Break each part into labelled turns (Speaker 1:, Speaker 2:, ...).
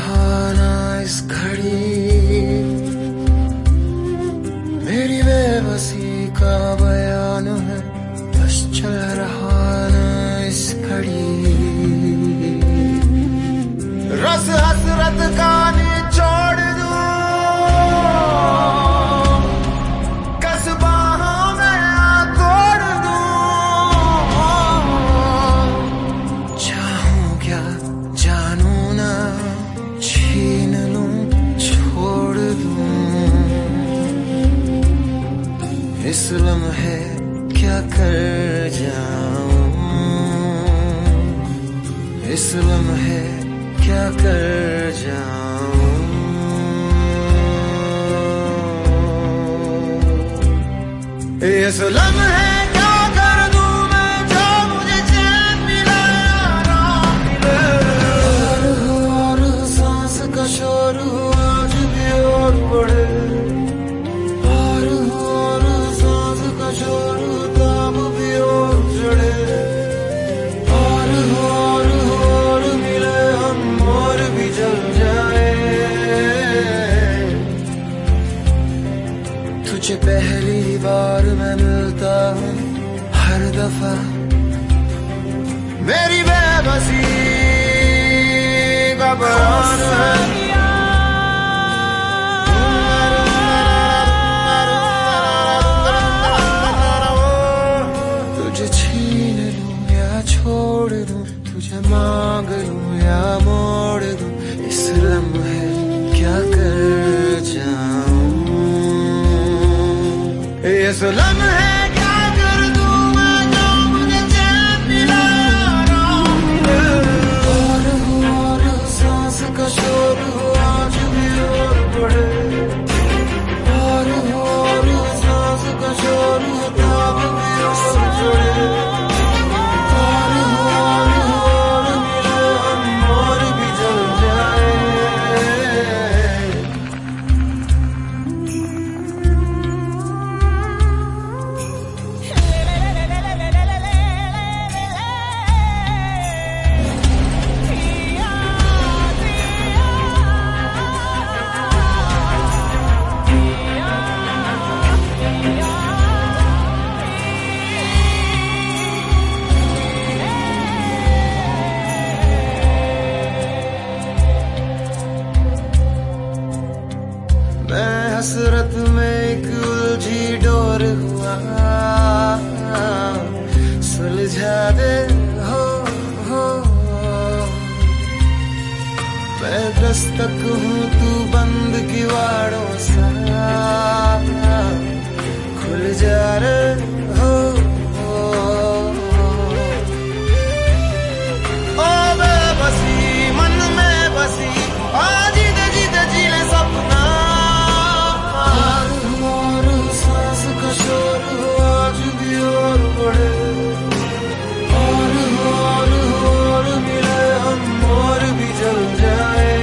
Speaker 1: रहा ना इस घड़ी, मेरी बेबसी का बयान है, बस चल रहा ना इस घड़ी। रस हसरत का निचोड़ दूं, कस बाहों में तोड़ दूं, चाहूं क्या जानू ना, छीन लूं छोड़ दूं, इस लम्हे क्या कर जाऊं, इस लम्हे क्या कर जाऊं। इस लम्हे क्या कर दूं मैं, जो मुझे चैन मिले आराम मिले। और सांस का शोर आज भी और बढ़े, और सांस का शोर ताब भी और चढ़े। और मिले हम और भी जल जाए, तुझे पहली बार मैं मिलता हूँ हर दफा, मेरी बेबसी का बयान है। तुझे छीन लूं या छोड़ दूं, तुझे मांग लूं या मोड़ दूं, इस लम्हे क्या कर जाऊं, इस लम्हे क्या कर दूं मैं, जो मुझे चैन मिले आराम मिले। और सांस का शोर आज भी और बढ़े, और सांस का शोर ताब भी और चढ़े। और मिले हम और भी जल जाए। मैं हसरत में एक उलझी डोर हुआ, सुलझा दे हो। मैं दस्तक हूँ तू बंद किवाड़ों सा, खुल जा रे हो। ओ बेबसी मन में बसी, आज जीते जीते जी ले सपना। और सांस का शोर आज भी और बढ़े, और मिले हम और भी जल जाए।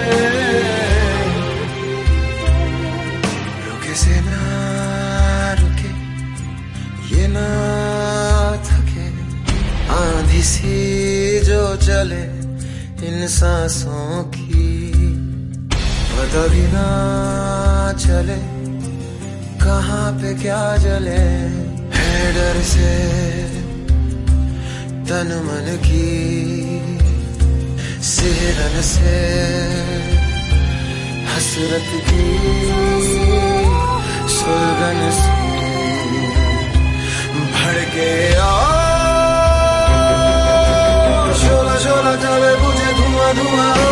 Speaker 1: रुके से ना रुके, ये ना थके, आंधी सी जो चले इन सांसों की, पता भी ना चले कहाँ पे क्या जले। है डर से तन मन की, सिहरन से हसरत की, सुलगन से भड़के शोला शोला चले बुझे धुआं धुआं।